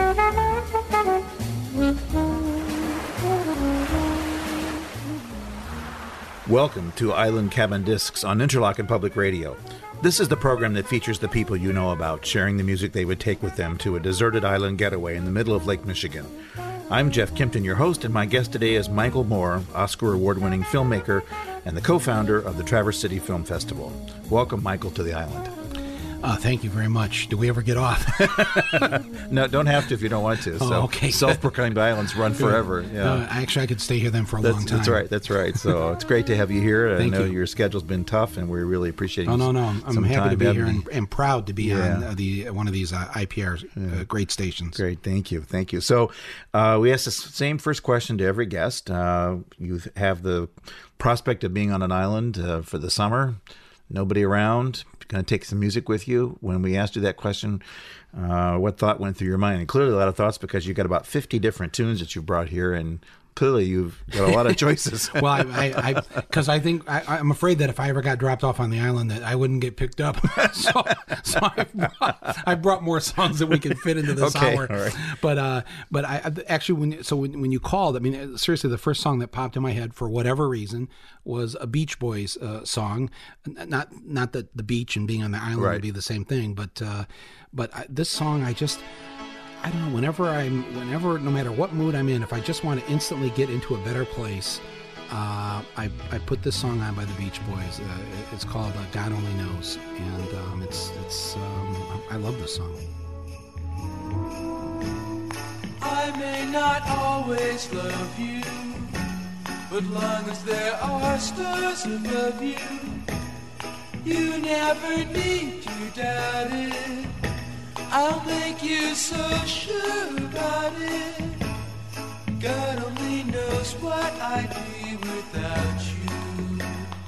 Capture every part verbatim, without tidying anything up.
Welcome to Island Cabin Discs on Interlochen Public Radio. This is the program that features the people you know about, sharing the music they would take with them to a deserted island getaway in the middle of Lake Michigan. I'm Jeff Kimpton, your host, and my guest today is Michael Moore, Oscar award-winning filmmaker and the co-founder of the Traverse City Film Festival. Welcome, Michael, to the island. Uh, thank you very much. Do we ever get off? No, don't have to if you don't want to. So oh, okay. Self-proclaimed islands run forever. Yeah. Uh, actually, I could stay here then for a that's, long time. That's right. That's right. So it's great to have you here. Thank I know you. your schedule's been tough, and we really appreciate you. Oh, no, no. I'm, I'm happy to be here and, and proud to be yeah. on uh, the one of these uh, I P R yeah. uh, great stations. Great. Thank you. Thank you. So uh, we ask the same first question to every guest. Uh, you have the prospect of being on an island uh, for the summer, nobody around, going to take some music with you. When we asked you that question, uh, what thought went through your mind? And clearly a lot of thoughts, because you've got about fifty different tunes that you brought here, and clearly you've got a lot of choices. Well, I, because I, I, I think I, I'm afraid that if I ever got dropped off on the island, that I wouldn't get picked up. so, so I brought, I brought more songs that we can fit into this okay, hour. All right. But uh, but I actually when so when, when you called, I mean, seriously, the first song that popped in my head for whatever reason was a Beach Boys uh, song. Not not that the beach and being on the island right. would be the same thing, but uh, but I, this song I just. I don't know, whenever I'm, whenever, no matter what mood I'm in, if I just want to instantly get into a better place, uh, I, I put this song on by the Beach Boys. Uh, it's called uh, God Only Knows, and um, it's, it's, um, I love this song. I may not always love you, but long as there are stars above you, you never need to doubt it. I'll make you so sure about it. God only knows what I'd be without you.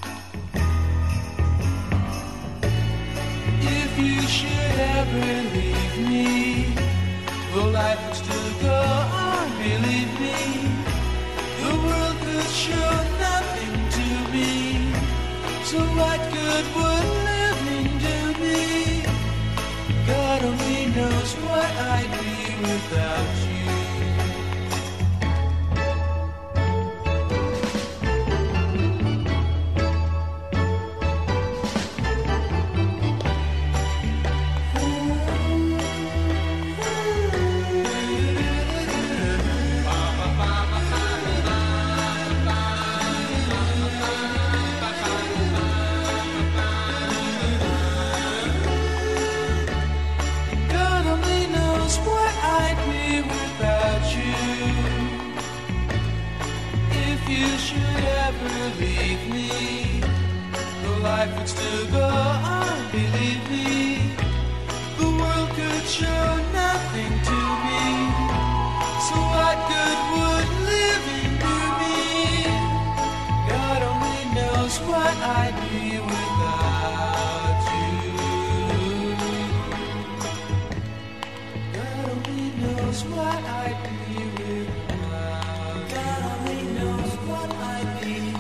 If you should ever leave me, well, life would still go on, believe me. The world could show nothing to me, so what good would living do me? God only knows what I'd be without you. Leave me, the life would still go on, believe me. The world could show nothing to me, so what good would living do me? God only knows what I'd be without you. God only knows what I'd be without. God only knows what I'd be.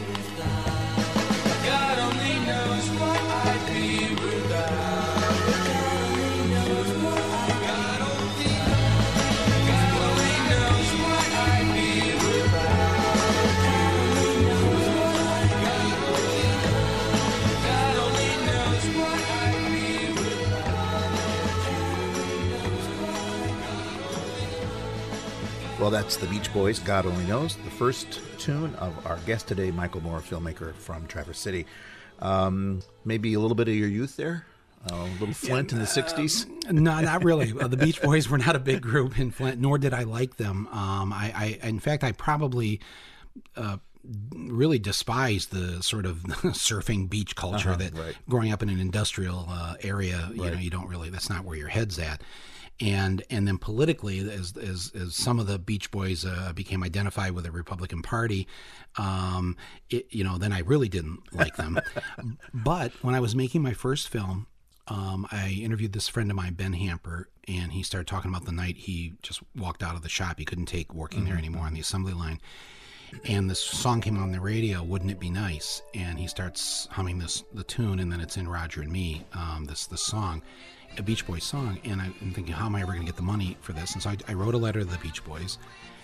Well, that's the Beach Boys, God Only Knows, the first tune of our guest today, Michael Moore, filmmaker from Traverse City. Um, maybe a little bit of your youth there? Uh, a little Flint in the sixties? Uh, no, not really. Uh, the Beach Boys were not a big group in Flint, nor did I like them. Um, I, I, in fact, I probably uh, really despised the sort of surfing beach culture uh-huh, that right. growing up in an industrial uh, area, you right. know, you don't really, that's not where your head's at. And and then politically, as as, as some of the Beach Boys uh, became identified with the Republican Party, um, it, you know, then I really didn't like them. But when I was making my first film, um, I interviewed this friend of mine, Ben Hamper, and he started talking about the night he just walked out of the shop. He couldn't take working mm-hmm. there anymore on the assembly line. And this song came on the radio, Wouldn't It Be Nice? And he starts humming this the tune, and then it's in Roger and Me, um, this this song. a Beach Boys song, and I, I'm thinking, how am I ever going to get the money for this? And so I, I wrote a letter to the Beach Boys,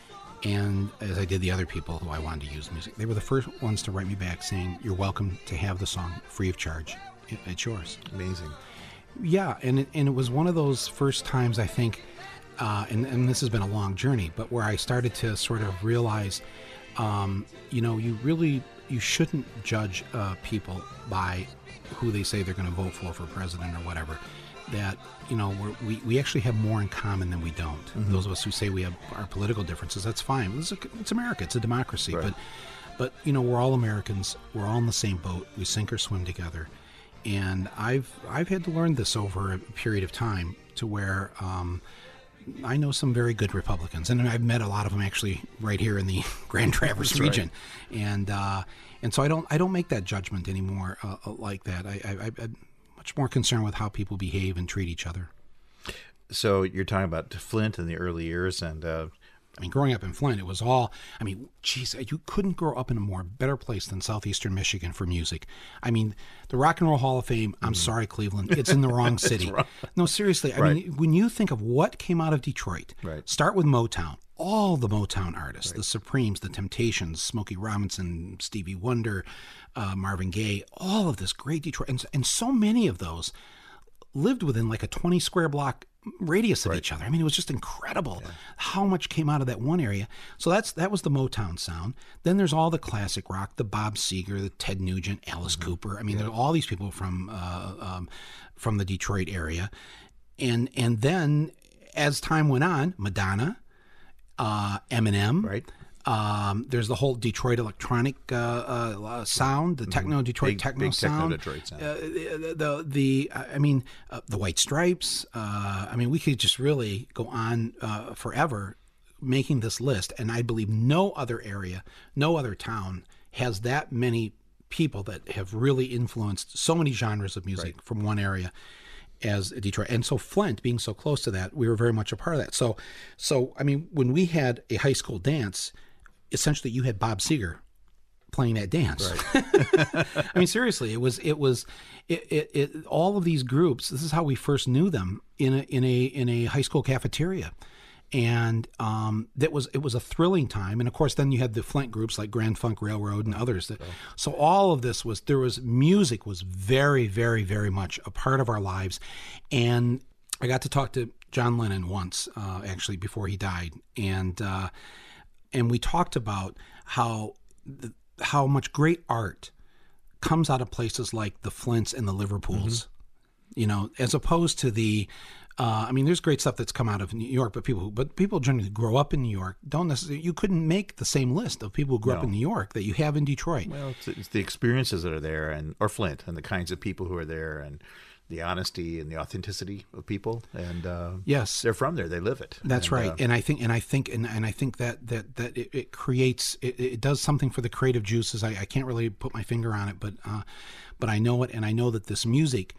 and as I did the other people who I wanted to use music, they were the first ones to write me back saying, you're welcome to have the song free of charge. It, it's yours. Amazing. Yeah, and it, and it was one of those first times, I think, uh, and, and this has been a long journey, but where I started to sort of realize, um, you know, you really, you shouldn't judge uh, people by who they say they're going to vote for for president or whatever. That, you know, we're, we we actually have more in common than we don't. Mm-hmm. Those of us who say we have our political differences, that's fine. It's, a, it's America. It's a democracy. Right. But, but you know, we're all Americans. We're all in the same boat. We sink or swim together. And I've I've had to learn this over a period of time to where um, I know some very good Republicans, and I've met a lot of them actually right here in the Grand Traverse That's region. Right. And uh, and so I don't I don't make that judgment anymore uh, like that. I, I, I I'm much more concerned with how people behave and treat each other. So you're talking about Flint in the early years, and uh, I mean, growing up in Flint, it was all, I mean, geez, you couldn't grow up in a more better place than southeastern Michigan for music. I mean, the Rock and Roll Hall of Fame, I'm mm. sorry, Cleveland, it's in the wrong city. Wrong. No, seriously. I right. mean, when you think of what came out of Detroit, right. start with Motown. All the Motown artists, right. the Supremes, the Temptations, Smokey Robinson, Stevie Wonder, uh, Marvin Gaye, all of this great Detroit. And, and so many of those lived within like a twenty square block radius of right. each other. I mean, it was just incredible yeah. how much came out of that one area. So that's that was the Motown sound. Then there's all the classic rock, the Bob Seger, the Ted Nugent, Alice mm-hmm. Cooper. I mean, yeah. there are all these people from uh, um, from the Detroit area. And and then as time went on, Madonna, uh, Eminem, right. Um, there's the whole Detroit electronic uh, uh, sound, the techno Detroit big, techno big sound. Techno Detroit sound. Uh, the, the the I mean uh, the White Stripes. Uh, I mean we could just really go on uh, forever making this list, and I believe no other area, no other town has that many people that have really influenced so many genres of music right. from one area as Detroit. And so Flint, being so close to that, we were very much a part of that. So so I mean when we had a high school dance, essentially you had Bob Seger playing that dance. Right. I mean, seriously, it was, it was, it, it, it, all of these groups, this is how we first knew them in a, in a, in a high school cafeteria. And, um, that was, it was a thrilling time. And of course, then you had the Flint groups like Grand Funk Railroad and others that, oh. so all of this was, there was music was very, very, very much a part of our lives. And I got to talk to John Lennon once, uh, actually before he died. And, uh, And we talked about how the, how much great art comes out of places like the Flints and the Liverpools, mm-hmm. you know, as opposed to the. Uh, I mean, there's great stuff that's come out of New York, but people, but people generally grow up in New York don't necessarily. You couldn't make the same list of people who grew no. up in New York that you have in Detroit. Well, it's, it's the experiences that are there, and or Flint, and the kinds of people who are there, and the honesty and the authenticity of people, and uh, yes, they're from there, they live it. That's and, right, uh, and I think, and I think, and, and I think that that that it, it creates, it, it does something for the creative juices. I, I can't really put my finger on it, but uh, but I know it, and I know that this music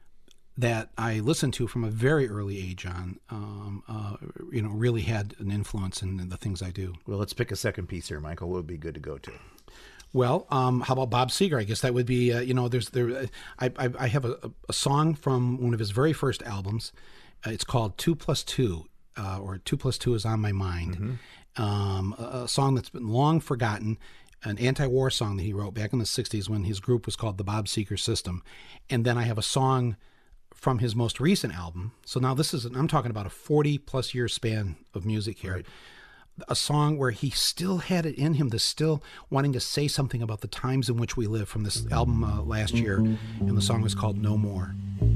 that I listened to from a very early age on, um, uh, you know, really had an influence in the things I do. Well, let's pick a second piece here, Michael. What would be good to go to? Well, um, how about Bob Seger? I guess that would be, uh, you know, there's there. I I, I have a, a song from one of his very first albums. Uh, it's called Two Plus Two, uh, or Two Plus Two is on My Mind. Mm-hmm. Um, a, a song that's been long forgotten, an anti-war song that he wrote back in the sixties when his group was called the Bob Seger System. And then I have a song from his most recent album. So now this is, I'm talking about a forty plus year span of music here. Right. A song where he still had it in him, to still wanting to say something about the times in which we live, from this album uh, last year. And the song was called No More.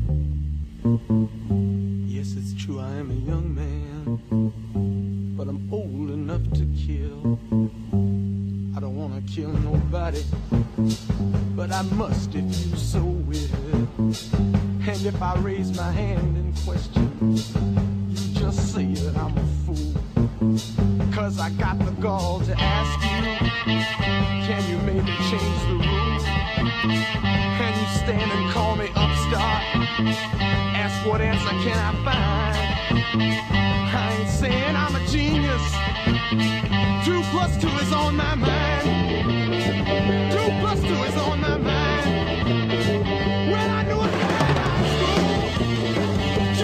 Yes, it's true, I am a young man, but I'm old enough to kill. I don't want to kill nobody, but I must if you so will. And if I raise my hand in question, you just say that I'm a fool. Cause I got the gall to ask you, can you maybe change the rules? Can you stand and call me upstart? Ask what answer can I find? I ain't saying I'm a genius. Two plus two is on my mind. Two plus two is on my mind. When I knew it in high school,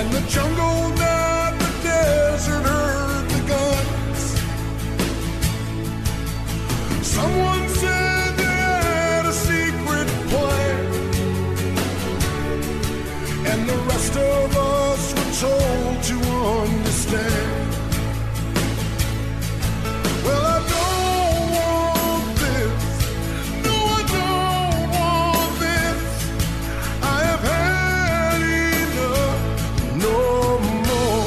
And the jungle died, the desert heard the guns. Someone said they had a secret plan, and the rest of us were told to understand. Well, I don't want this. No, I don't want this. I have had enough. No more.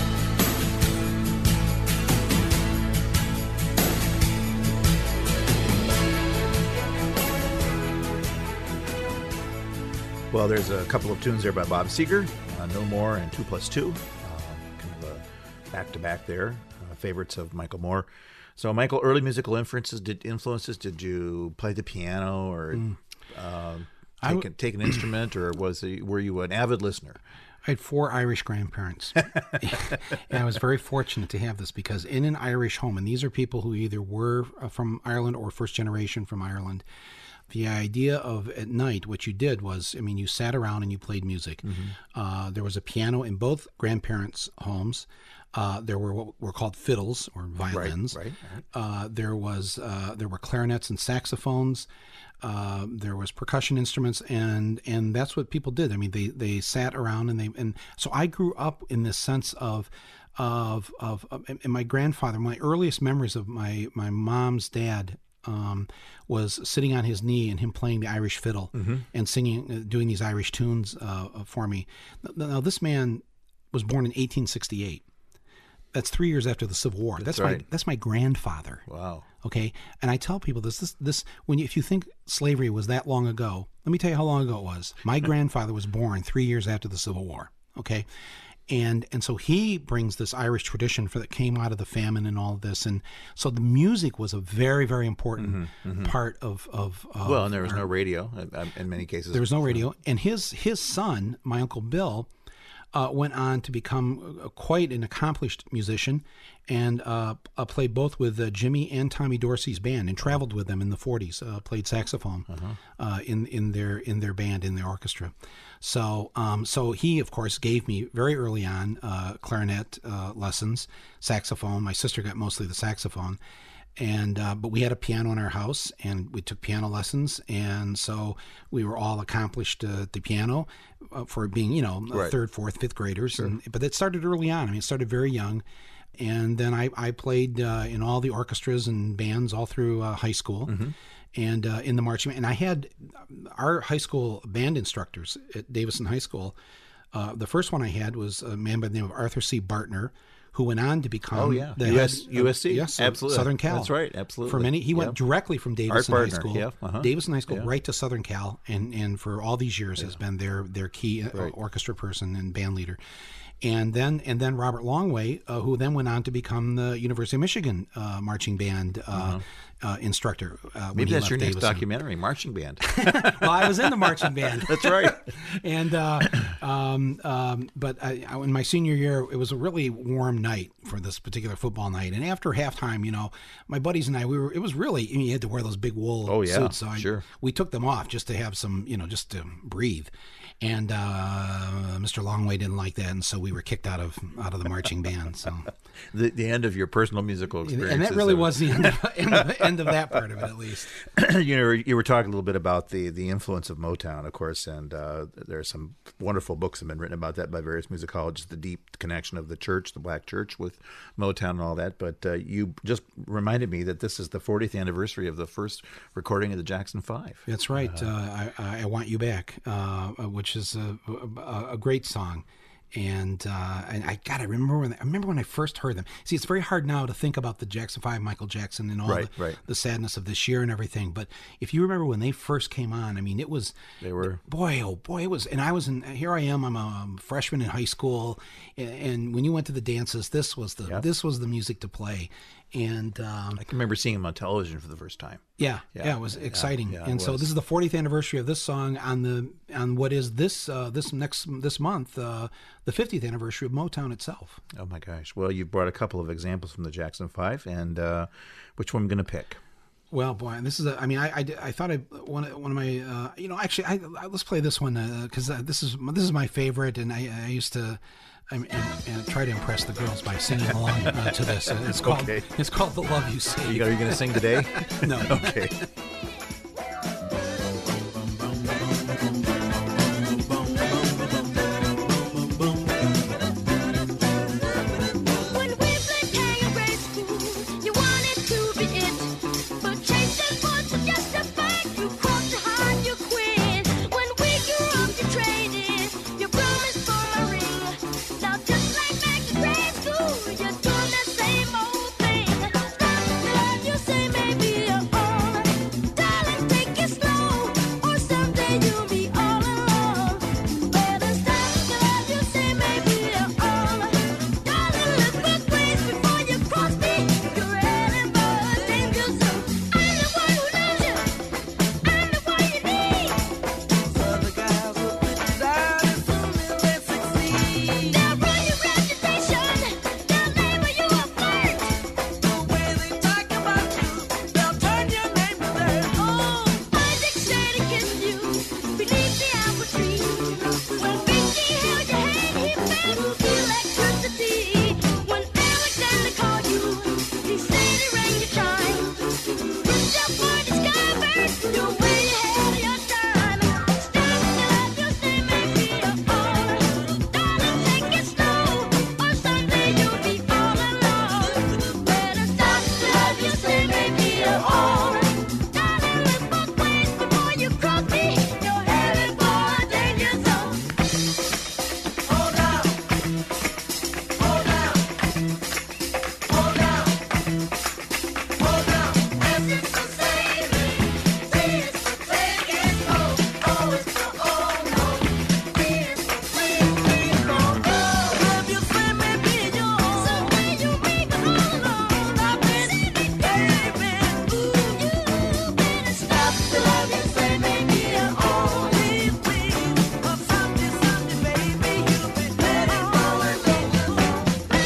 Well, there's a couple of tunes there by Bob Seger, uh, No More and Two Plus Two, uh, kind of a back-to-back there, uh, favorites of Michael Moore. So, Michael, early musical influences, did influences, did you play the piano or mm. uh, take, w- take an instrument, or was he, were you an avid listener? I had four Irish grandparents, and I was very fortunate to have this because in an Irish home, and these are people who either were from Ireland or first generation from Ireland, the idea of at night, what you did was, I mean, you sat around and you played music. Mm-hmm. Uh, there was a piano in both grandparents' homes. Uh, there were what were called fiddles or violins. Right, right, right. Uh, there was uh, there were clarinets and saxophones. Uh, there was percussion instruments, and and that's what people did. I mean, they they sat around and they and so I grew up in this sense of. Of, of of and my grandfather, my earliest memories of my my mom's dad um, was sitting on his knee and him playing the Irish fiddle mm-hmm. and singing, uh, doing these Irish tunes uh, for me. Now, now, this man was born in eighteen sixty-eight. That's three years after the Civil War. That's, that's right. my that's my grandfather. Wow. Okay, and I tell people this this this when you, if you think slavery was that long ago, let me tell you how long ago it was. My grandfather was born three years after the Civil War. Okay. And and so he brings this Irish tradition for that came out of the famine and all of this, and so the music was a very very important mm-hmm, mm-hmm. part of, of of well, and there was our, no radio in many cases. There was no radio, and his his son, my Uncle Bill, uh, went on to become quite an accomplished musician, and uh, uh, played both with uh, Jimmy and Tommy Dorsey's band, and traveled with them in the forties. Uh, played saxophone uh-huh. uh, in in their in their band in their orchestra. So, um, so he, of course, gave me very early on uh, clarinet uh, lessons, saxophone. My sister got mostly the saxophone, and uh, but we had a piano in our house, and we took piano lessons, and so we were all accomplished uh, at the piano uh, for being, you know, right. third, fourth, fifth graders. Sure. And, but it started early on. I mean, it started very young. And then I, I played uh, in all the orchestras and bands all through uh, high school. Mm-hmm. And uh, in the marching, and I had our high school band instructors at Davison High School. Uh, the first one I had was a man by the name of Arthur C. Bartner, who went on to become oh yeah the U S, head, U S C, uh, yes, absolutely, Southern Cal. That's right, absolutely. For many, he went yep. directly from Davison High School, yeah, uh-huh. Davison High School, yeah. right to Southern Cal, and and for all these years yeah. has been their their key uh, right. orchestra person and band leader. And then, and then Robert Longway, uh, who then went on to become the University of Michigan uh, marching band uh, uh-huh. uh, instructor. Uh, Maybe that's your next Davison. documentary, marching band. Well, I was in the marching band. That's right. and uh, um, um, but I, I, in my senior year, it was a really warm night for this particular football night. And after halftime, you know, my buddies and I, we were. It was really I mean, you had to wear those big wool oh, yeah, suits. So I, sure. we took them off just to have some, you know, just to breathe. And uh, Mister Longway didn't like that, and so we were kicked out of out of the marching band. So the the end of your personal musical experience, and that really was the end of, end, of, end of that part of it, at least. You know, you were talking a little bit about the the influence of Motown, of course, and uh, there are some wonderful books that have been written about that by various musicologists. The deep connection of the church, the Black Church, with Motown and all that. But uh, you just reminded me that this is the fortieth anniversary of the first recording of the Jackson Five. That's right. Uh, uh, I, I Want You Back, uh, which is a, a, a great song. And uh, and I God, I remember when I remember when I first heard them. See, it's very hard now to think about the Jackson Five, Michael Jackson, and all right, the, right. the sadness of this year and everything. But if you remember when they first came on, I mean, it was they were boy, oh boy, it was. And I was in. Here I am. I'm a freshman in high school, and, and when you went to the dances, this was the yep. this was the music to play. And um, I can remember seeing him on television for the first time. Yeah, yeah, yeah, it was exciting. Yeah, yeah, and it so was. this is the fortieth anniversary of this song on the on what is this uh, this next this month uh, the fiftieth anniversary of Motown itself. Oh my gosh! Well, you've brought a couple of examples from the Jackson Five, and uh, which one I'm going to pick? Well, boy, this is a. I mean, I, I, I thought I one of- one of my. Uh, you know, actually, I, I let's play this one because uh, this is this is my favorite, and I, I used to. I mean, and, and try to impress the girls by singing along uh, to this. It's called Okay. It's called "The Love You Save." Are you going to sing today? No. Okay. When we played tag in grade school, you wanted to be it. But chasing boys were just a fight. You crawled to hide, you quit. When we grew up, you traded your promise for a ring. Now just like back in grade school, you're doing the same old thing. Stop the love you say, maybe you're all. Darling, take it slow, or someday you'll be all alone. Better stop the love you say, maybe you're all. Darling, look both ways before you cross me. You're heading for a danger zone. I'm the one who loves you. I'm the one you need. Other guys will put you down as soon as they succeed. They'll ruin your reputation. They'll label you a flirt. The way they talk about you, they'll turn your name to dirt. Oh, Isaac said he kissed you beneath the apple tree. When Vicky held your hand, he felt the electricity. When Alexander called you, he said he rang your chime. It's your boy discovered you're way ahead of your time. Stop the love you say, maybe you're all. Darling, take it slow, or someday you'll be all alone. Better stop the love you say, maybe you're all. Darling, look both ways before you cross me. You're headed for a danger zone. Hold down, hold down, hold down, hold down. S is for saving, T is for taking, O, O is for oh no, P is for please, please don't go. Love you say maybe you're Someday you'll be all alone. I've been in it, baby. Ooh, you better stop the love you say, maybe you're all. please, please, or someday, someday, baby, you'll be headed for a danger zone.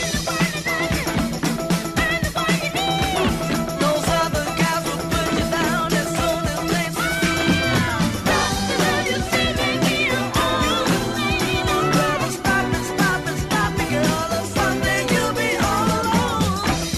Those other guys will put you down as soon as they succeed. Stop the love you say, maybe you're all. Better stop it, stop it, stop it, girl, or someday you'll be all alone.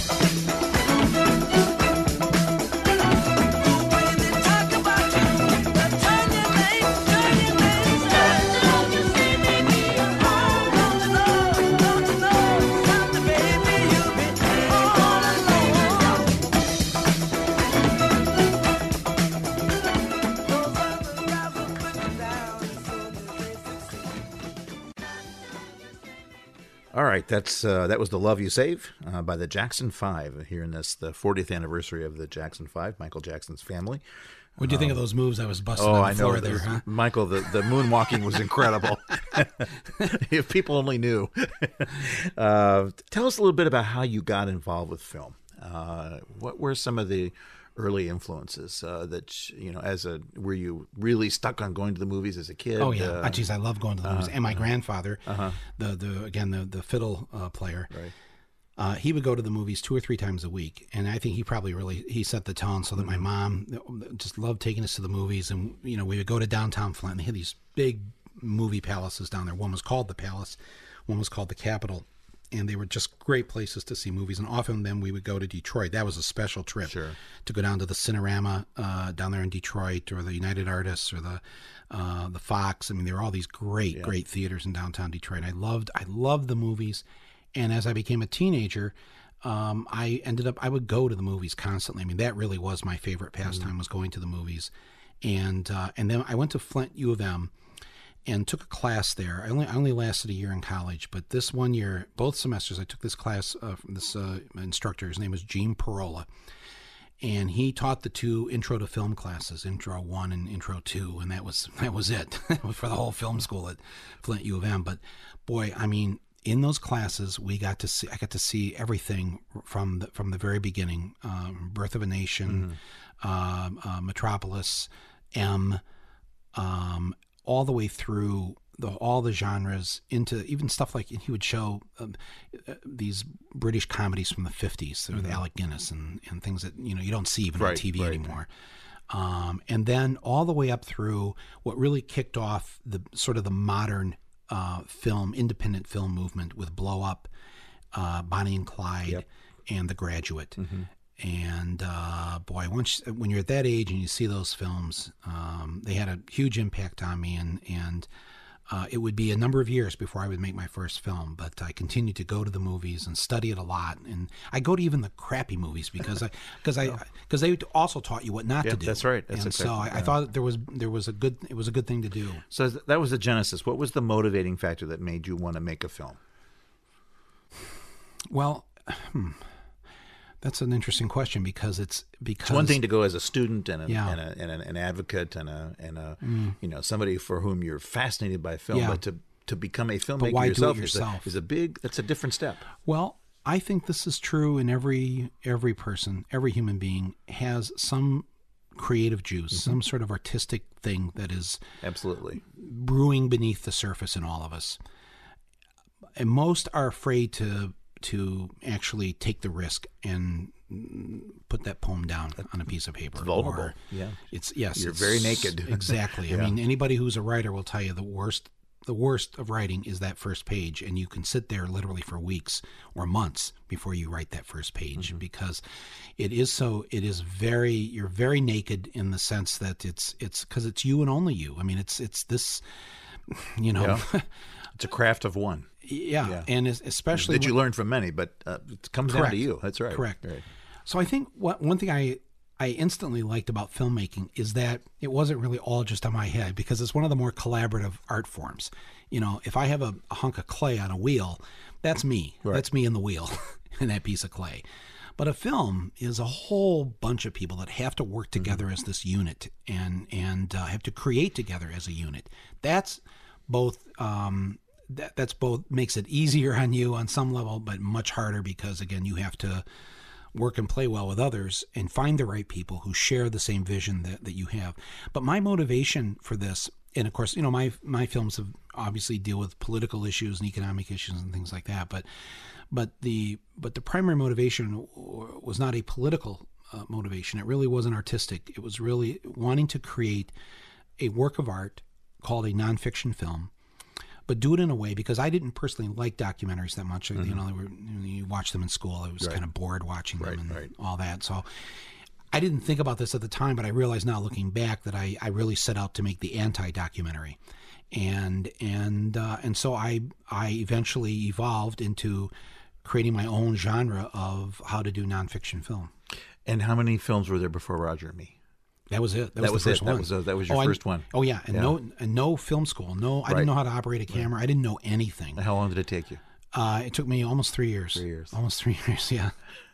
The way they talk about you, they'll turn your name, turn your name. Stop the love you say, maybe you're all. Don't you know, don't you know, someday, baby, you'll be all alone. Those other guys will put you down as soon as they succeed. All right, that's uh, that was "The Love You Save" uh, by the Jackson Five. Here in this the fortieth anniversary of the Jackson Five, Michael Jackson's family. What do you think of those moves I was busting Oh, on the I know, floor it there, was- huh? Michael. The the moonwalking was incredible. If people only knew. uh, tell us a little bit about how you got involved with film. Uh, what were some of the early influences uh, that you know? As a were you really stuck on going to the movies as a kid? Oh yeah, Uh, Ah, geez, I love going to the movies. And my grandfather, the the again the the fiddle uh, player, Right. uh, he would go to the movies two or three times a week, and I think he probably really he set the tone so that my mom just loved taking us to the movies, and you know we would go to downtown Flint. They had these big movie palaces down there. One was called the Palace, one was called the Capitol. And they were just great places to see movies. And often then we would go to Detroit. That was a special trip Sure. to go down to the Cinerama uh, down there in Detroit, or the United Artists, or the uh, the Fox. I mean, there were all these great, great theaters in downtown Detroit. I loved, I loved the movies. And as I became a teenager, um, I ended up, I would go to the movies constantly. I mean, that really was my favorite pastime, was going to the movies. And uh, and then I went to Flint U of M and took a class there. I only I only lasted a year in college, but this one year, both semesters, I took this class uh, from this uh, instructor. His name was Gene Parola, and he taught the two intro to film classes, intro one and intro two, and that was that was it for the whole film school at Flint U of M. But boy, I mean, in those classes, we got to see I got to see everything from the, from the very beginning: um, Birth of a Nation, mm-hmm. uh, uh, Metropolis, M. Um, all the way through the all the genres into even stuff like he would show um, uh, these British comedies from the fifties with Alec Guinness and, and things that you know you don't see even on Right, T V right. anymore. Um, and then all the way up through what really kicked off the sort of the modern uh, film, independent film movement with Blow Up, uh, Bonnie and Clyde, Yep. and The Graduate. Mm-hmm. And uh, boy, once when you're at that age and you see those films, um, they had a huge impact on me. And and uh, it would be a number of years before I would make my first film. But I continued to go to the movies and study it a lot. And I go to even the crappy movies because I because I because they also taught you what not Yeah, to do. that's right. That's and so exactly- I, I yeah. thought there was there was a good it was a good thing to do. So that was the genesis. What was the motivating factor that made you want to make a film? Well. Hmm. That's an interesting question because it's because It's one thing to go as a student and, a, Yeah. and, a, and a, an advocate and a and a you know somebody for whom you're fascinated by film, Yeah. but to to become a filmmaker why do it yourself, yourself? Is, a, is a big. That's a different step. Well, I think this is true in every every person, every human being has some creative juice, Mm-hmm. some sort of artistic thing that is Absolutely. brewing beneath the surface in all of us. And most are afraid to to actually take the risk and mm, put that poem down on a piece of paper. It's vulnerable. Or Yeah. It's yes. You're it's- very naked. Exactly. Yeah. I mean, anybody who's a writer will tell you the worst the worst of writing is that first page, and you can sit there literally for weeks or months before you write that first page Mm-hmm. because it is so it is very you're very naked in the sense that it's it's because it's you and only you. I mean, it's it's this you know. Yeah. It's a craft of one. Yeah, Yeah. and es- especially that you when- learn from many, but uh, it comes down Correct. to you. That's right. Correct. Right. So I think what one thing I I instantly liked about filmmaking is that it wasn't really all just on my head because it's one of the more collaborative art forms. You know, if I have a, a hunk of clay on a wheel, that's me. Right. That's me in the wheel in that piece of clay. But a film is a whole bunch of people that have to work together as this unit and and uh, have to create together as a unit. That's both. Um, that that's both makes it easier on you on some level, but much harder because again you have to work and play well with others and find the right people who share the same vision that, that you have. But my motivation for this, and of course, you know, my my films have obviously deal with political issues and economic issues and things like that. But but the but the primary motivation was not a political uh, motivation. It really wasn't artistic. It was really wanting to create a work of art called a nonfiction film, but do it in a way because I didn't personally like documentaries that much. You know, they were, you know, you watch them in school. I was Mm-hmm. Right. kind of bored watching them Right, and right. all that. So I didn't think about this at the time, but I realize now looking back that I, I really set out to make the anti-documentary. And and uh, and so I I eventually evolved into creating my own genre of how to do nonfiction film. And how many films were there before Roger and Me? That was it. That, That was, was the first it. That one. was, uh, that was your oh, I- first one. Oh yeah, and Yeah. no and no film school. No, I Right. didn't know how to operate a camera. I didn't know anything. How long did it take you? Uh, it took me almost three years. Three years. Almost three years. Yeah.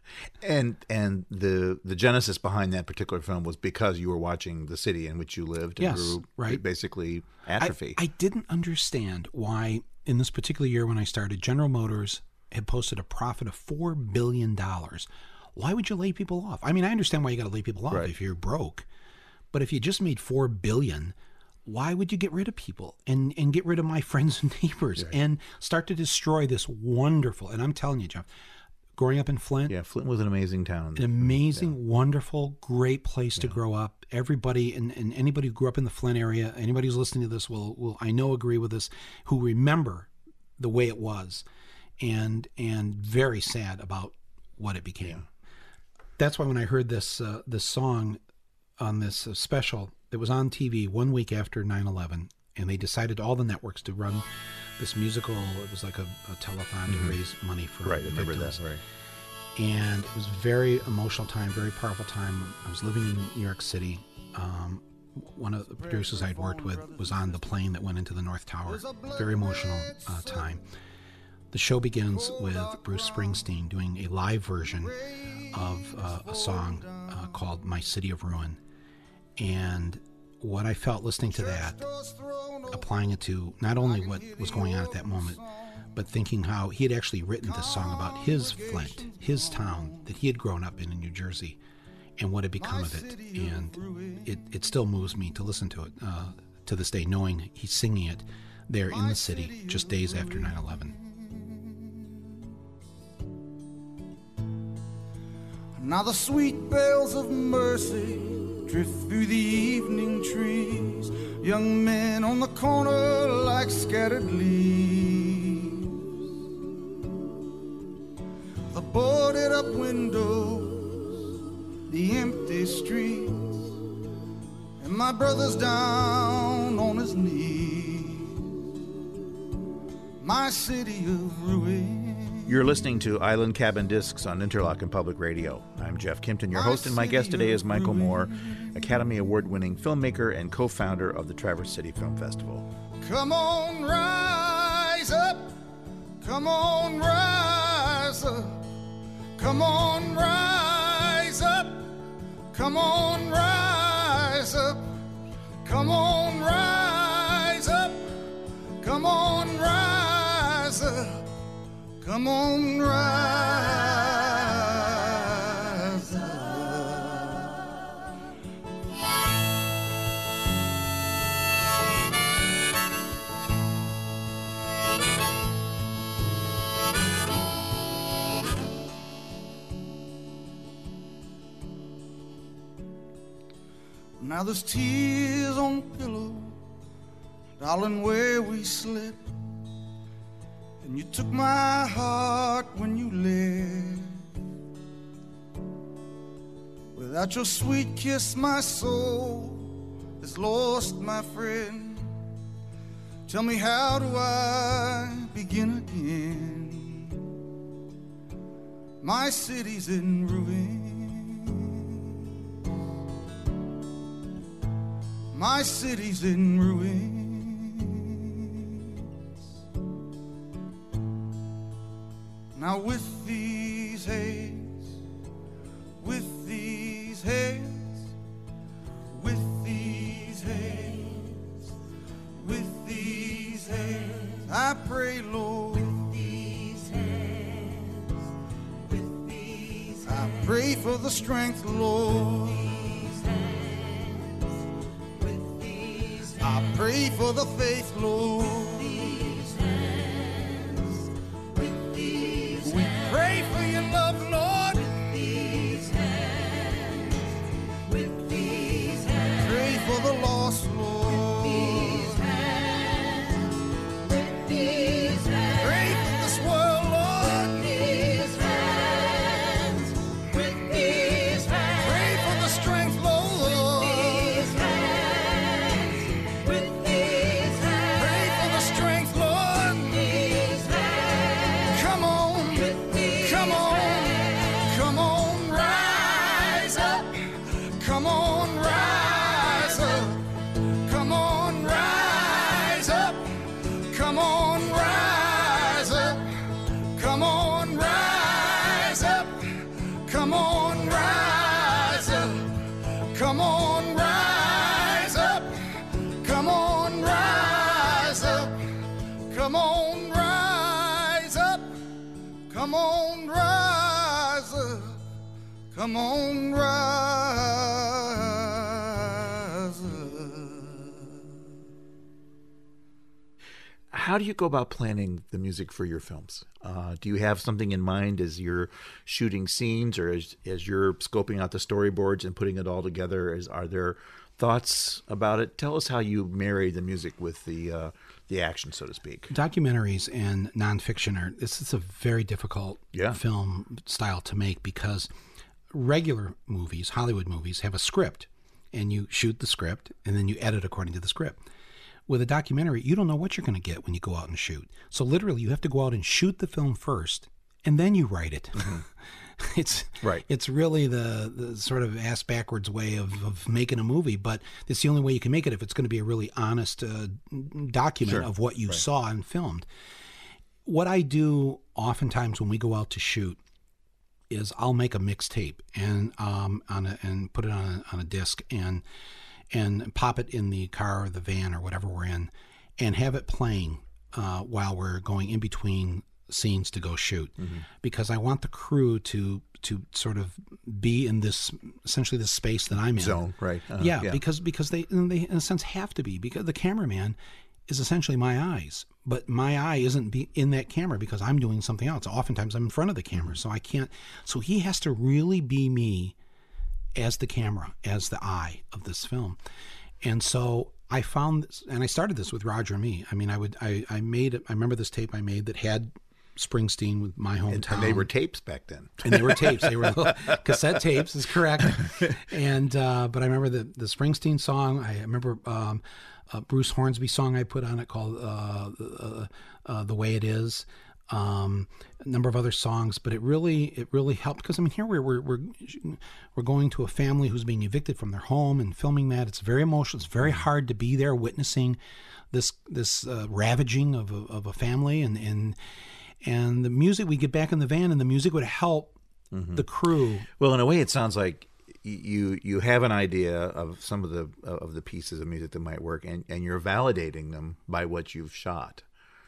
And and the the genesis behind that particular film was because you were watching the city in which you lived and Yes, grew right. basically I, atrophy. I didn't understand why in this particular year when I started, General Motors had posted a profit of four billion dollars. Why would you lay people off? I mean, I understand why you got to lay people off Right. if you're broke, but if you just made four billion dollars, why would you get rid of people and, and get rid of my friends and neighbors and start to destroy this wonderful, and I'm telling you, Jeff, growing up in Flint, yeah, Flint was an amazing town. an amazing, wonderful, great place to grow up. Everybody and, and anybody who grew up in the Flint area, anybody who's listening to this will will I know agree with this, who remember the way it was, and and very sad about what it became. That's why when I heard this uh, this song on this uh, special that was on T V one week after nine eleven, and they decided all the networks to run this musical. It was like a, a telethon to raise money for Right, I remember victims. that. Right. And it was a very emotional time, very powerful time. I was living in New York City. Um, one of the producers I'd worked with was on the plane that went into the North Tower. Very emotional uh, time. The show begins with Bruce Springsteen doing a live version of uh, a song uh, called My City of Ruin. And what I felt listening to that, applying it to not only what was going on at that moment, but thinking how he had actually written this song about his Flint, his town that he had grown up in in New Jersey, and what had become of it. And it, it still moves me to listen to it uh, to this day, knowing he's singing it there in the city just days after nine eleven. Now the sweet bells of mercy drift through the evening trees, young men on the corner like scattered leaves. The boarded up windows, the empty streets, and my brother's down on his knees. My city of ruin. You're listening to Island Cabin Discs on Interlochen Public Radio. I'm Jeff Kimpton, your host, and my guest today is Michael Moore, Academy Award-winning filmmaker and co-founder of the Traverse City Film Festival. Come on, rise up. Come on, rise up. Come on, rise up. Come on, rise up. Come on, rise up. Come on, rise up. Come on, rise up. Now there's tears on the pillow, darling, where we slept. And you took my heart when you left. Without your sweet kiss, my soul is lost, my friend. Tell me, how do I begin again? My city's in ruin. My city's in ruin. Now with these hands, with these hands, with these hands, with these hands, I pray, Lord. With these hands, with these hands, I pray for the strength, Lord. With these hands, with these hands, I pray for the faith, Lord. Pray for your love, Lord. With these hands, with these hands, pray for the lost, Lord. With these hands, with these hands, pray for this world, Lord. With these hands, with these hands, pray for the strength, Lord. With these hands, with these hands, pray for the strength, Lord. With these hands, come on. Come on, come on, rise up. Come on, rise up. Come on, rise up. Come on, rise up. Come on, rise up. Come on, rise up. Come on, rise up. Come on, rise up. Come on, rise up. Come on, rise up. Come on, rise up. How do you go about planning the music for your films? Uh, do you have something in mind as you're shooting scenes, or as, as you're scoping out the storyboards and putting it all together? Is, are there thoughts about it? Tell us how you marry the music with the uh, the action, so to speak. Documentaries and nonfiction are, this is a very difficult yeah. film style to make, because regular movies, Hollywood movies, have a script, and you shoot the script and then you edit according to the script. With a documentary, you don't know what you're going to get when you go out and shoot. So literally you have to go out and shoot the film first, and then you write it. Mm-hmm. It's right. It's really the, the sort of ass backwards way of, of making a movie, but it's the only way you can make it if it's going to be a really honest uh, document sure. of what you right. saw and filmed. What I do oftentimes when we go out to shoot is I'll make a mixtape and um on a, and put it on a, on a disc and and pop it in the car or the van or whatever we're in, and have it playing uh, while we're going in between scenes to go shoot, mm-hmm. because I want the crew to to sort of be in this, essentially this space that I'm in. Zone, right. Uh, yeah, yeah, because because they they in a sense have to be, because the cameraman is essentially my eyes. But my eye isn't be in that camera because I'm doing something else. Oftentimes I'm in front of the camera, so I can't. So he has to really be me as the camera, as the eye of this film. And so I found this, and I started this with Roger and Me. I mean, I would, I, I made, I remember this tape I made that had Springsteen with My Hometown. And, and they were tapes back then. And they were tapes. They were little cassette tapes, is correct. And, uh, but I remember the, the Springsteen song. I remember um, a Bruce Hornsby song I put on it called uh, uh, uh, The Way It Is. Um, a number of other songs, but it really, it really helped because I mean, here we're, we're, we're, we're going to a family who's being evicted from their home and filming that. It's very emotional. It's very hard to be there witnessing this, this, uh, ravaging of a, of a family and, and, and the music, we get back in the van and the music would help mm-hmm. the crew. Well, in a way it sounds like you, you have an idea of some of the, of the pieces of music that might work and, and you're validating them by what you've shot.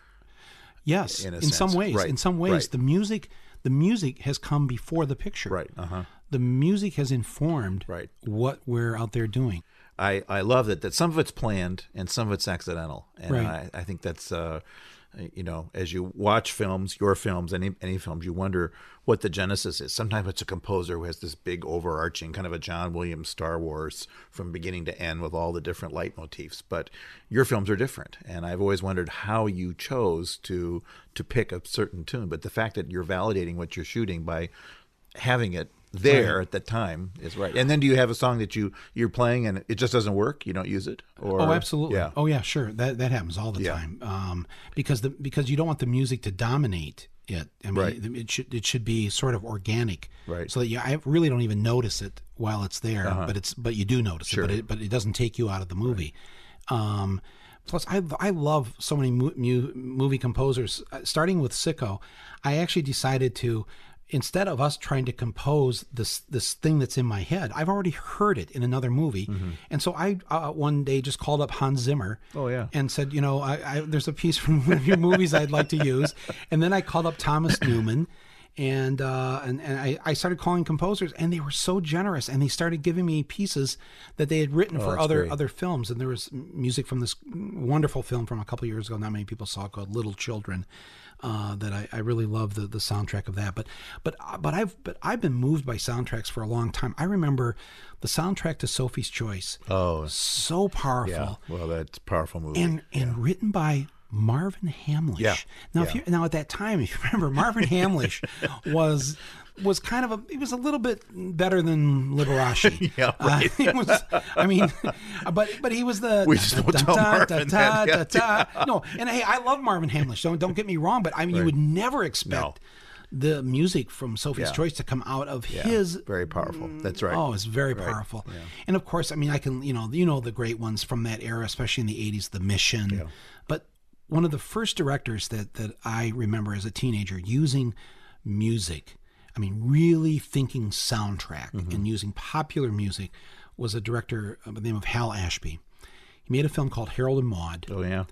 Yes, in, in sense. some ways. Right. In some ways, right. the music, the music has come before the picture. Right. Uh-huh. The music has informed right. what we're out there doing. I, I love that that some of it's planned and some of it's accidental, and right. I, I think that's uh, you know, as you watch films, your films, any any films, you wonder what the genesis is. Sometimes it's a composer who has this big overarching kind of a John Williams Star Wars from beginning to end with all the different leitmotifs. But your films are different, and I've always wondered how you chose to to pick a certain tune. But the fact that you're validating what you're shooting by having it there right. at the time is right. And then do you have a song that you you're playing and it just doesn't work? You don't use it? Or, oh, absolutely. Yeah. Oh, yeah, sure. That that happens all the yeah. time. Um, because the because you don't want the music to dominate it. I mean, right. it should it should be sort of organic, right? So that you I really don't even notice it while it's there, uh-huh. but it's but you do notice sure. it, but it but it doesn't take you out of the movie. Right. Um, plus, I I love so many mu- mu- movie composers. Starting with Sicko, I actually decided to. Instead of us trying to compose this this thing that's in my head, I've already heard it in another movie, mm-hmm. and so I uh, one day just called up Hans Zimmer. Oh yeah, and said, you know, I, I, there's a piece from one of your movies I'd like to use, and then I called up Thomas Newman, and uh, and and I, I started calling composers, and they were so generous, and they started giving me pieces that they had written oh, for other great. other films, and there was music from this wonderful film from a couple of years ago. Not many people saw it, called Little Children. Uh, that I, I really love the, the soundtrack of that, but but but I've but I've been moved by soundtracks for a long time. I remember the soundtrack to Sophie's Choice. Oh, so powerful! Yeah, well, that's a powerful movie, and and yeah. written by Marvin Hamlish. Yeah. Now, yeah. if you now at that time, if you remember, Marvin Hamlish was. was kind of a, he was a little bit better than Liberace. yeah, right. Uh, it was, I mean, but but he was the we just won't tell Marvin that. Yeah. No, and hey, I love Marvin Hamlish. Don't don't get me wrong, but I mean, right. you would never expect no. the music from Sophie's yeah. Choice to come out of yeah. his. Very powerful. That's right. Oh, it's very right. powerful. Yeah. And of course, I mean, I can you know you know the great ones from that era, especially in the eighties, The Mission. Yeah. But one of the first directors that that I remember as a teenager using music. I mean, really thinking soundtrack mm-hmm. and using popular music was a director by the name of Hal Ashby. He made a film called Harold and Maude. Oh, yeah.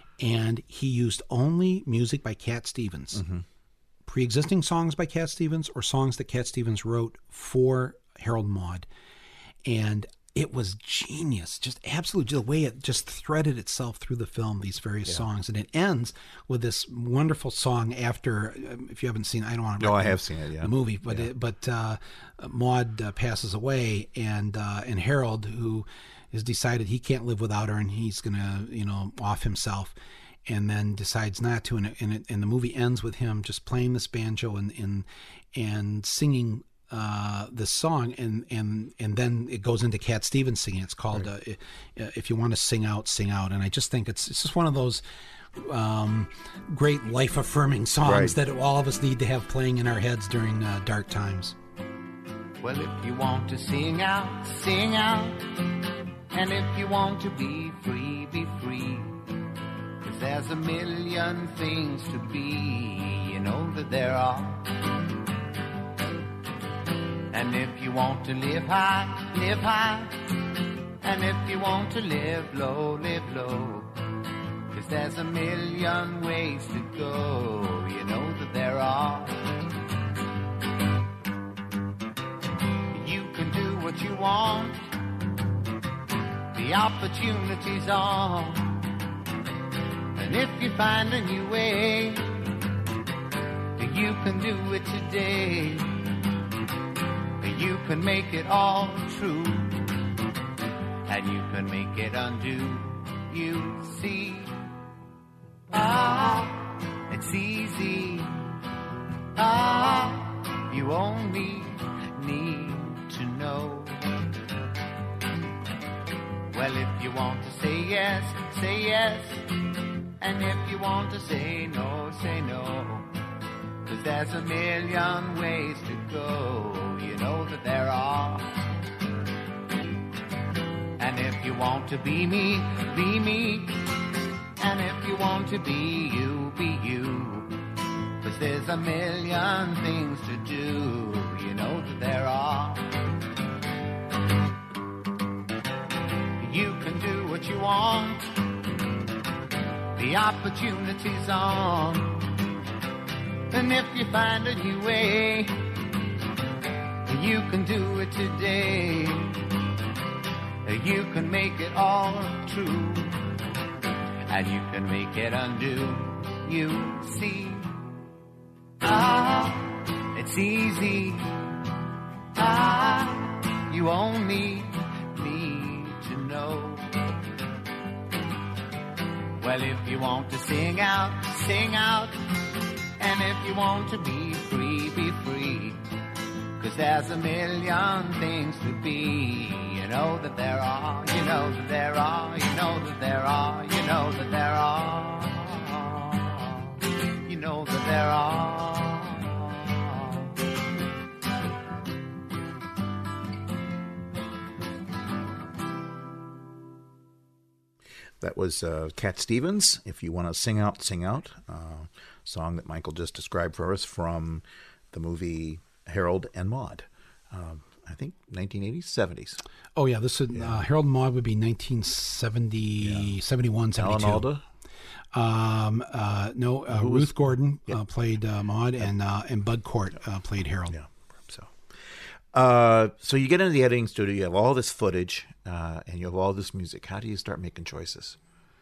And he used only music by Cat Stevens, mm-hmm. pre-existing songs by Cat Stevens or songs that Cat Stevens wrote for Harold and Maude. And it was genius, just absolutely the way it just threaded itself through the film, these various yeah. songs. And it ends with this wonderful song after, if you haven't seen, I don't want to No, I have seen it, yeah. the movie, but yeah. it, but uh, Maude uh, passes away, and uh, and Harold, who has decided he can't live without her, and he's going to, you know, off himself, and then decides not to. And, it, and, it, and the movie ends with him just playing this banjo and and, and singing Uh, this song, and and and then it goes into Cat Stevens singing. It's called right. uh, "If You Want to Sing Out, Sing Out," and I just think it's it's just one of those um, great life affirming songs right. that all of us need to have playing in our heads during uh, dark times. Well, if you want to sing out, sing out, and if you want to be free, be free. 'Cause there's a million things to be, you know that there are. And if you want to live high, live high. And if you want to live low, live low. 'Cause there's a million ways to go, you know that there are. You can do what you want. The opportunity's on. And if you find a new way, you can do it today. You can make it all true, and you can make it undo. You see, ah, it's easy. Ah, you only need to know. Well, if you want to say yes, say yes. And if you want to say no, say no. 'Cause there's a million ways to go. You know that there are. And if you want to be me, be me. And if you want to be you, be you. 'Cause there's a million things to do. You know that there are. You can do what you want. The opportunity's on. And if you find a new way, you can do it today. You can make it all true, and you can make it undo. You see, ah, it's easy. Ah, you only need to know. Well, if you want to sing out, sing out. And if you want to be free, be free. 'Cause there's a million things to be. You know that there are, you know that there are, you know that there are, you know that there are. You know that there are. That was uh, Cat Stevens, If You Want to Sing Out, Sing Out, uh, song that Michael just described for us from the movie Harold and Maude. Um, I think nineteen eighties, seventies. Oh, yeah. This would, Yeah. Uh, Harold and Maude would be nineteen seventy, Yeah. seventy-one, seventy-two. Alan Alda? Um, uh, no, uh, Who was- Ruth Gordon Yeah. uh, played uh, Maude, and uh, and Bud Cort uh, played Harold. Yeah. So, uh, so you get into the editing studio, you have all this footage, uh, and you have all this music. How do you start making choices?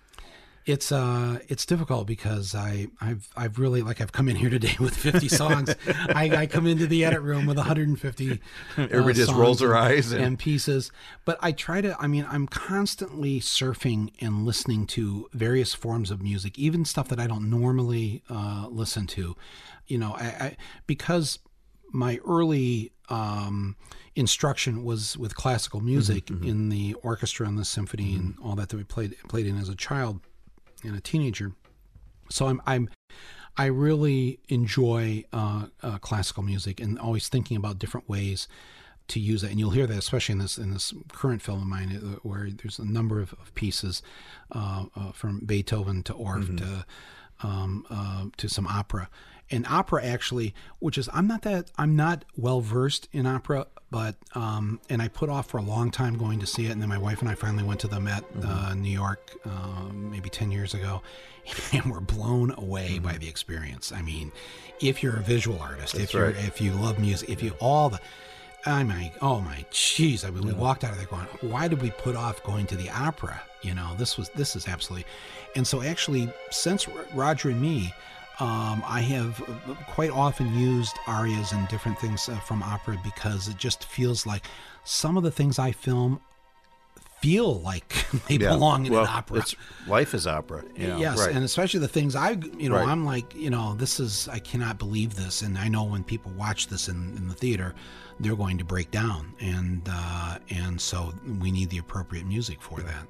It's uh it's difficult because I I've I've really like I've come in here today with fifty songs. I, I come into the edit room with one hundred fifty. Uh, Everybody just songs rolls their and, eyes and- and pieces. But I try to. I mean, I'm constantly surfing and listening to various forms of music, even stuff that I don't normally uh, listen to. You know, I, I because my early um, instruction was with classical music Mm-hmm, in the orchestra and the symphony Mm-hmm. and all that that we played played in as a child and a teenager. So I'm I'm I really enjoy uh, uh, classical music and always thinking about different ways to use it. And you'll hear that especially in this in this current film of mine, uh, where there's a number of, of pieces uh, uh, from Beethoven to Orff Mm-hmm. to um, uh, to some opera. And opera actually, which is I'm not that I'm not well versed in opera, but um, and I put off for a long time going to see it, and then my wife and I finally went to them at uh, New York uh, maybe ten years ago, and we're blown away by the experience. I mean, if you're a visual artist, That's if you're right. if you love music, if you all the I mean, oh my jeez! I mean, we walked out of there going, "Why did we put off going to the opera?" You know, this was this is absolutely, and so actually, since Roger and Me, um, I have quite often used arias and different things uh, from opera because it just feels like some of the things I film feel like they Yeah. belong in well, an opera. It's, life is opera. You know, Yes, right. and especially the things I, you know, Right. I'm like, you know, this is, I cannot believe this, and I know when people watch this in, in the theater, they're going to break down, and uh, and so we need the appropriate music for that.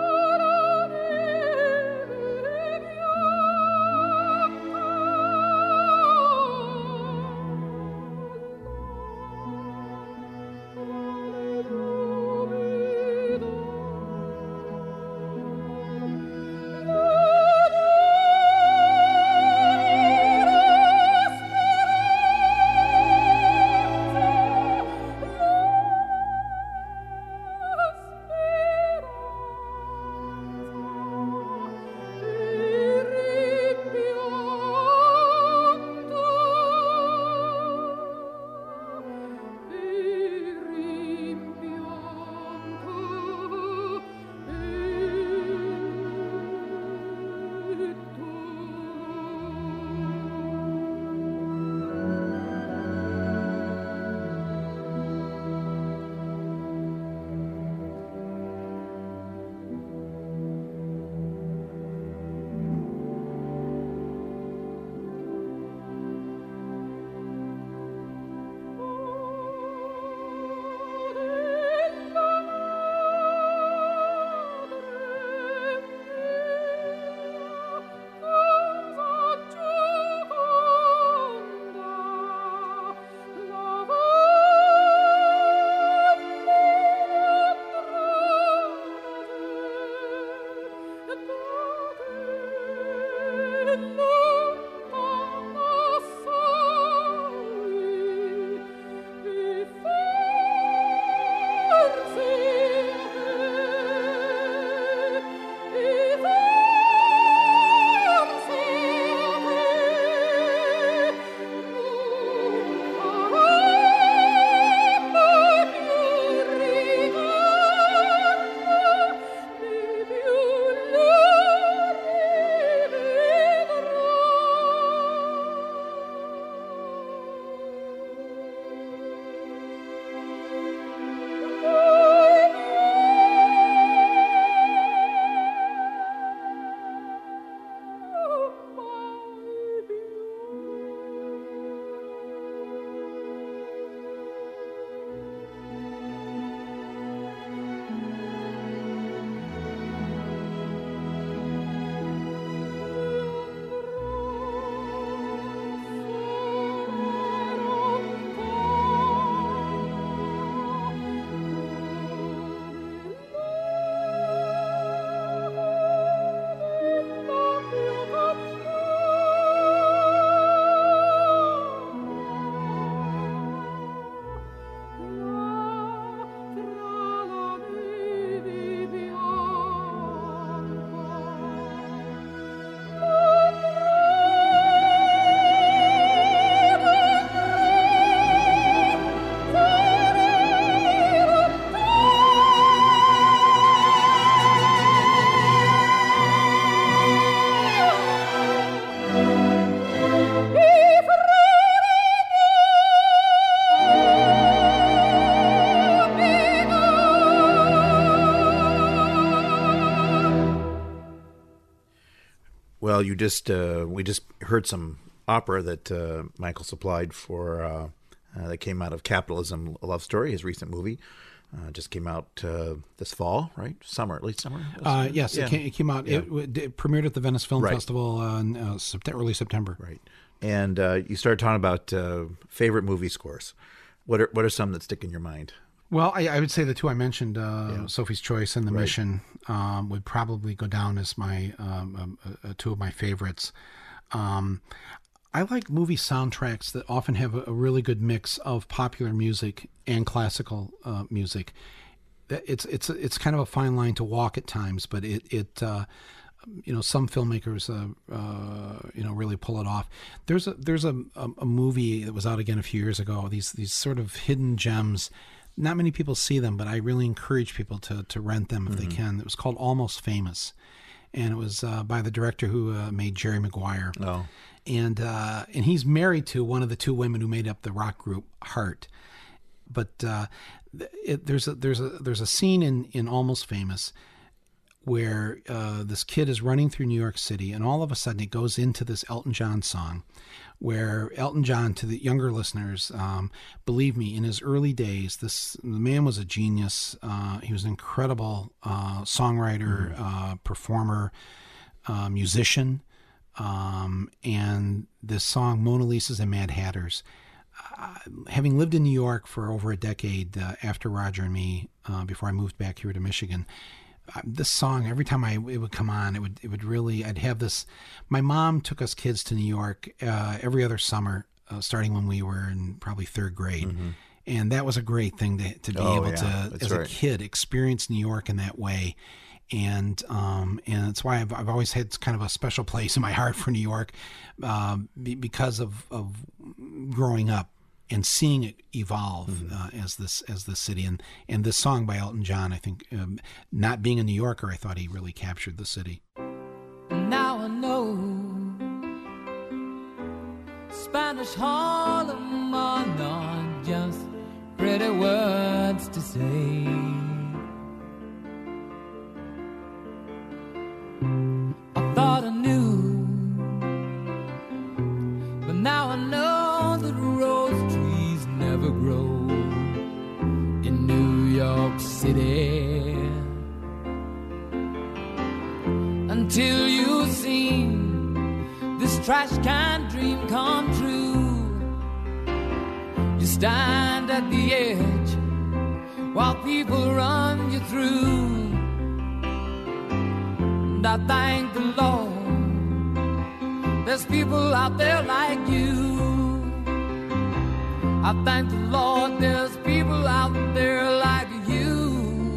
Thank you. Well, you just uh, we just heard some opera that uh, Michael supplied for uh, uh, that came out of Capitalism: A Love Story, his recent movie. Uh, just came out uh, this fall, right? Summer, at least summer. Uh, yes, yeah. it, came, it came out. Yeah. It, it premiered at the Venice Film Right. Festival uh, in uh, September, early September. Right. And uh, you started talking about uh, favorite movie scores. What are what are some that stick in your mind? Well, I, I would say the two I mentioned, uh, Yeah. Sophie's Choice and The Right. Mission, um, would probably go down as my um, um, uh, two of my favorites. Um, I like movie soundtracks that often have a, a really good mix of popular music and classical uh, music. It's it's it's kind of a fine line to walk at times, but it it uh, you know, some filmmakers uh, uh, you know really pull it off. There's a there's a, a a movie that was out again a few years ago. These these sort of hidden gems. Not many people see them, but I really encourage people to to rent them if Mm-hmm. they can. It was called Almost Famous, and it was uh, by the director who uh, made Jerry Maguire. Oh, And uh, and he's married to one of the two women who made up the rock group Heart. But uh, it, there's a there's a there's a scene in, in Almost Famous where uh, this kid is running through New York City, and all of a sudden it goes into this Elton John song, where Elton John, to the younger listeners, um, believe me, in his early days, this the man was a genius. Uh, he was an incredible uh, songwriter, uh, performer, uh, musician. Um, and this song, Mona Lisa's and Mad Hatters, uh, having lived in New York for over a decade uh, after Roger and me, uh, before I moved back here to Michigan, uh, this song, every time I it would come on, it would it would really, I'd have this. My mom took us kids to New York uh, every other summer, uh, starting when we were in probably third grade. And that was a great thing to, to be Oh, able yeah, to, that's as right. a kid, experience New York in that way. And um, and that's why I've, I've always had kind of a special place in my heart for New York, um, be, because of, of growing up and seeing it evolve Mm-hmm. uh, as this as this city. And, and this song by Elton John, I think, um, not being a New Yorker, I thought he really captured the city. Now I know Spanish Harlem are not just pretty words to say. I thought I knew, but now I know that rose trees never grow in New York City until you've seen this trash can dream come true. You stand at the edge while people run you through. And I thank the Lord there's people out there like you. I thank the Lord there's people out there like you.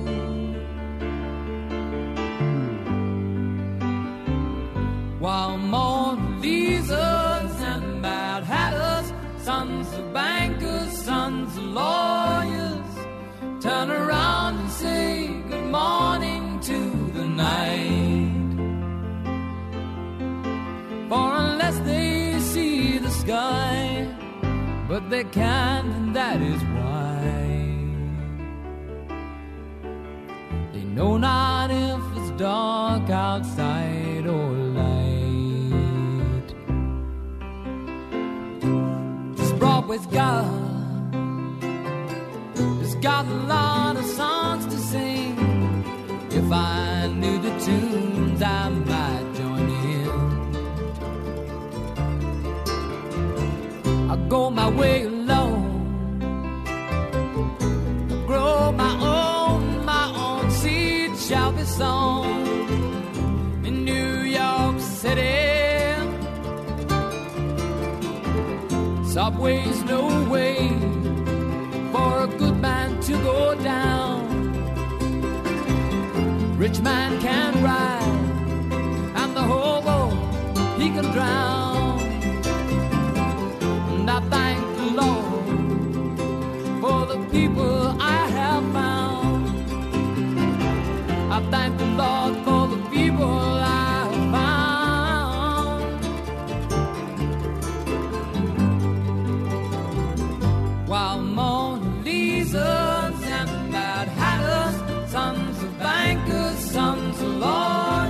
While Mona Lisas and Mad Hatters, sons of bankers, sons of lawyers, turn around and say good morning to the night. For unless they see the sky, but they can't, and that is why they know not if it's dark outside or light. This Broadway's got, it's got a lot of songs to sing. If I knew the tunes, I might join in. I go my way alone, I grow my own, my own seed shall be sown in New York City. Subway's no way for a good man to go down. Rich man can ride, and the hobo, he can drown. And I thank the Lord for the people I have found. I thank the Lord for the people I have found. While Mona Lisas and Mad Hatters, sons of bankers, sons of lawyers,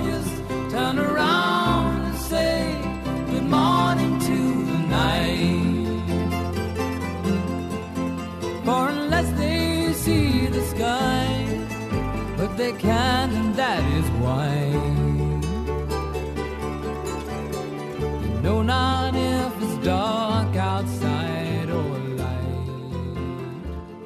they can, and that is why. No, not if it's dark outside or light.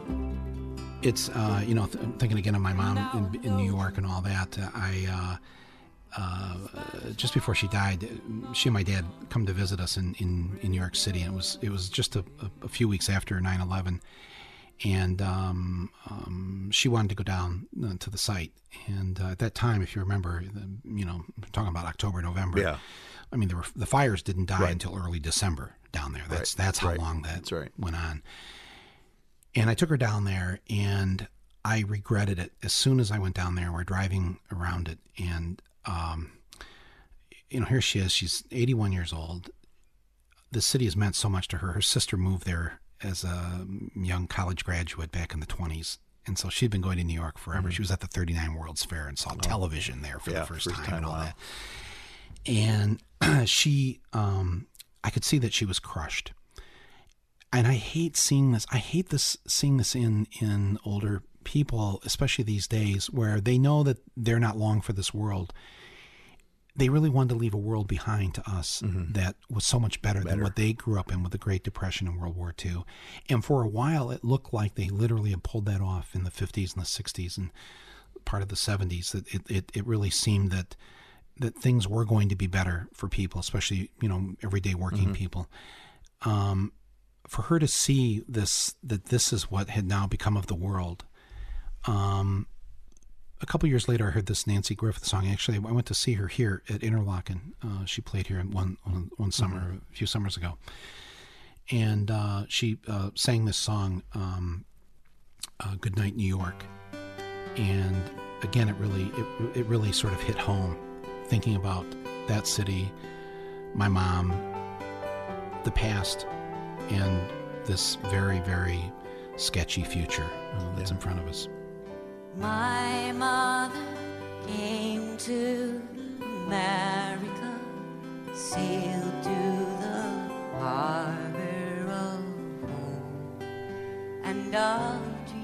It's, uh, you know, th- thinking again of my mom in, in New York and all that. Uh, I, uh, uh, just before she died, she and my dad come to visit us in, in, in New York City. And it was, it was just a, a few weeks after nine eleven. And um, um, she wanted to go down uh, to the site. And uh, at that time, if you remember, the, you know, we're talking about October, November. Yeah. I mean, there were, the fires didn't die Right. until early December down there. That's Right. that's how Right. long that That's right. went on. And I took her down there, and I regretted it as soon as I went down there. We're driving around it, and um, you know, here she is. She's eighty-one years old. The city has meant so much to her. Her sister moved there as a young college graduate back in the twenties. And so she'd been going to New York forever. She was at the thirty-nine World's Fair and saw television there for Yeah, the first, first time, time, and all wow. that. And she, um, I could see that she was crushed. And I hate seeing this. I hate this, seeing this in, in older people, especially these days, where they know that they're not long for this world. They really wanted to leave a world behind to us that was so much better, than Better. what they grew up in with the Great Depression and World War Two. And for a while, it looked like they literally had pulled that off in the fifties and the sixties and part of the seventies. That it, it, it really seemed that that things were going to be better for people, especially, you know, everyday working people. Um, for her to see this, that this is what had now become of the world. Um, a couple years later, I heard this Nancy Griffith song. Actually, I went to see her here at Interlochen. Uh, she played here one one, one summer, a few summers ago, and uh, she uh, sang this song, um, uh, "Good Night, New York." And again, it really it it really sort of hit home, thinking about that city, my mom, the past, and this very very sketchy future uh, that's in front of us. My mother came to America, sailed to the harbor of home and of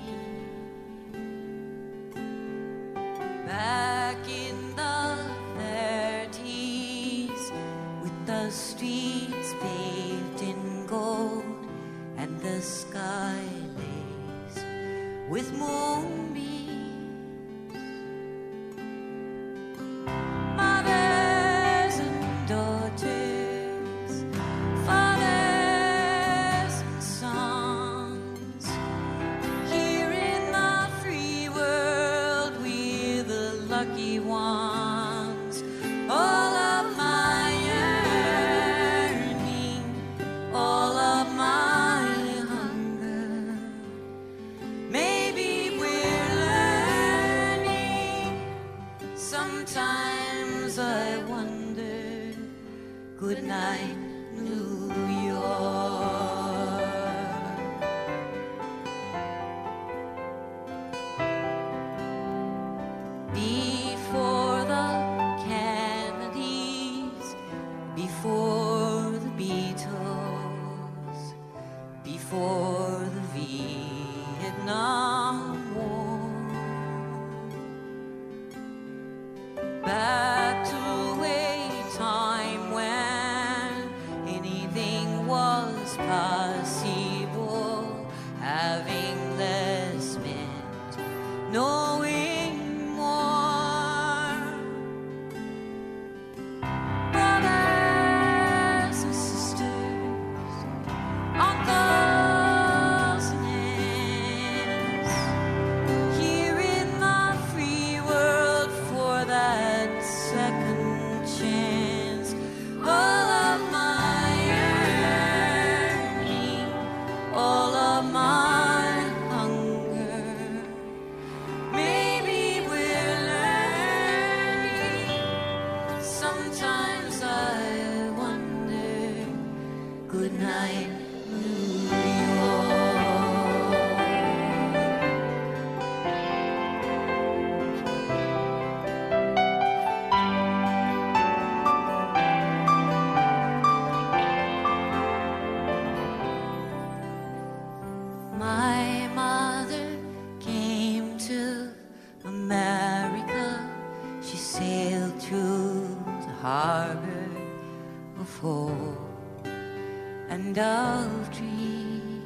dreams. Back in the thirties, with the streets paved in gold and the sky lace with moonbeams. Mothers and daughters, fathers and sons, here in the free world we're the lucky ones. All of my yearning, all of my hunger, maybe we're learning. Sometimes I wonder. Good night, New York. Before the Kennedys, before the Beatles, before the Vietnam War, back to a time when anything was harbor of hope and of dreams.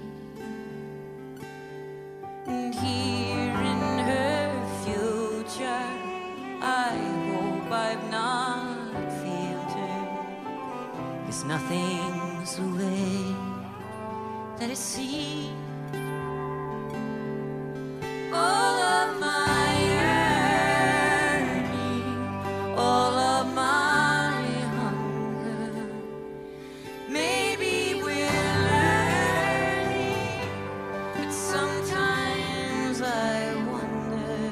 And here in her future, I hope I've not failed her, 'cause nothing's the way that it seems. All of my yearning, all of my hunger, maybe we're learning, but sometimes I wonder.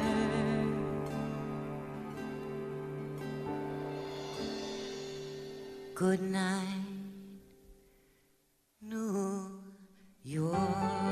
Good night, New York.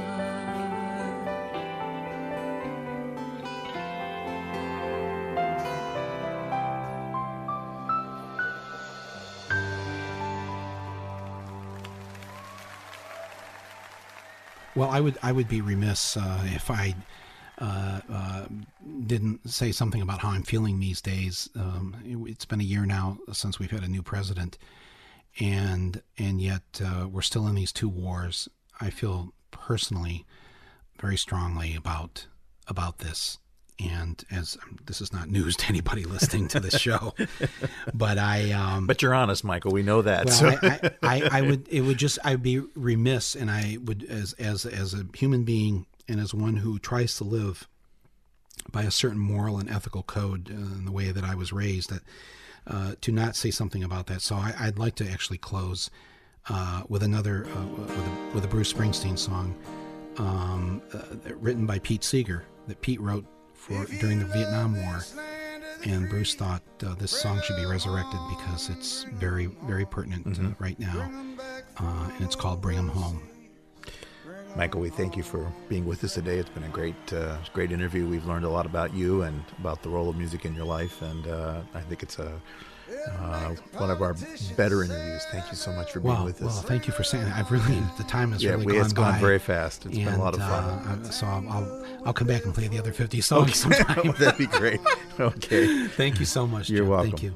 Well, I would I would be remiss uh, if I uh, uh, didn't say something about how I'm feeling these days. Um, it, it's been a year now since we've had a new president, and and yet uh, we're still in these two wars. I feel personally very strongly about about this, and as um, this is not news to anybody listening to this show, but I um, But you're honest, Michael. We know that. well, so. I, I, I would it would just I'd be remiss, and I would as as as a human being and as one who tries to live by a certain moral and ethical code uh, in the way that I was raised, that uh, to not say something about that. So I, I'd like to actually close uh, with another uh, with, a, with a Bruce Springsteen song um, uh, written by Pete Seeger that Pete wrote for during the Vietnam War. And Bruce thought uh, this song should be resurrected because it's very, very pertinent Mm-hmm. uh, right now. Uh, and it's called Bring 'Em Home. Michael, we thank you for being with us today. It's been a great, uh, great interview. We've learned a lot about you and about the role of music in your life, and uh, I think it's a uh, one of our better interviews. Thank you so much for being Well, with well, us. thank you for saying that. I've really, the time has yeah, really we, gone it's gone by. very fast. It's and, been a lot of fun. Uh, I- so I'll, I'll I'll come back and play the other fifty songs sometime. That'd be great. Okay. Thank you so much. You're Jim. welcome. Thank you.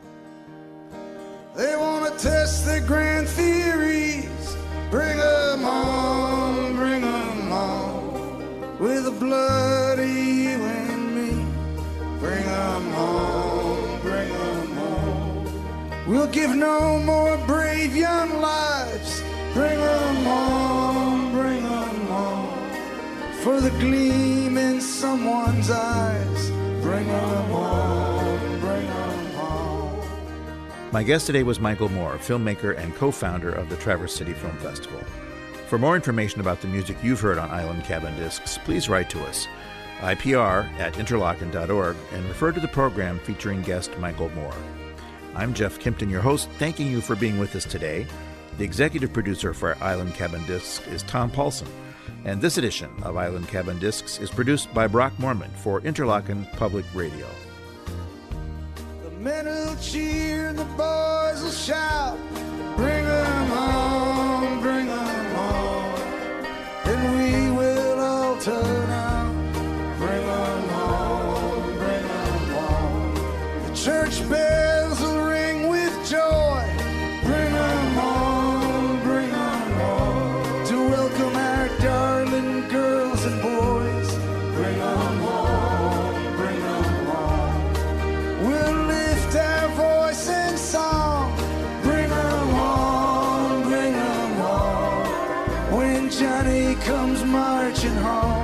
They want to test their grand theories. Bring 'em on, bring 'em on. With the blood of you and me. Bring 'em on, bring 'em on. We'll give no more brave young lives. Bring 'em on, bring 'em on. For the gleam in someone's eyes. Bring 'em on, bring 'em on. My guest today was Michael Moore, filmmaker and co-founder of the Traverse City Film Festival. For more information about the music you've heard on Island Cabin Discs, please write to us, I P R at interlochen dot org, and refer to the program featuring guest Michael Moore. I'm Jeff Kimpton, your host, thanking you for being with us today. The executive producer for Island Cabin Discs is Tom Paulson, and this edition of Island Cabin Discs is produced by Brock Mormon for Interlochen Public Radio. The men will cheer and the boys will shout. Bring 'em on, bring 'em on. And we will all turn out. Bring 'em on, bring 'em on. The church bells will ring with joy. Bring 'em on, bring 'em on. To welcome our darling girls and boys. Bring 'em on, bring 'em on. We'll lift our voice in song. Bring 'em on, bring 'em on. When Johnny comes marching home.